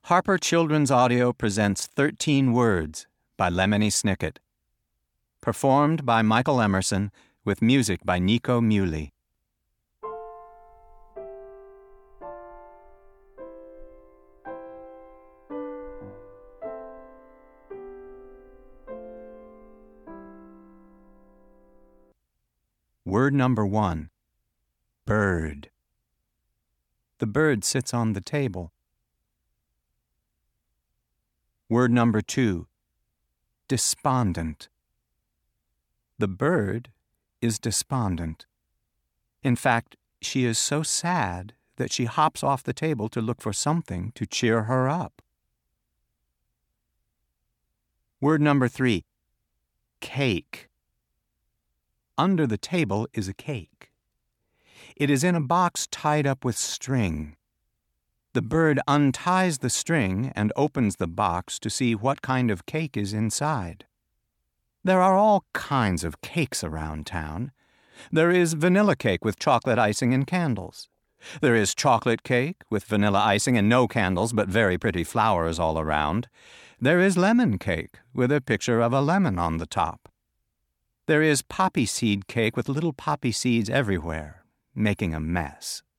Harper Children's Audio presents 13 Words by Lemony Snicket. Performed by Michael Emerson with music by Nico Muhly. Word number 1. Bird. The bird sits on the table. Word number 2. Despondent. The bird is despondent. In fact, she is so sad that she hops off the table to look for something to cheer her up. Word number 3. Cake. Under the table is a cake. It is in a box tied up with string. The bird unties the string and opens the box to see what kind of cake is inside. There are all kinds of cakes around town. There is vanilla cake with chocolate icing and candles. There is chocolate cake with vanilla icing and no candles but very pretty flowers all around. There is lemon cake with a picture of a lemon on the top. There is poppy seed cake with little poppy seeds everywhere, making a mess.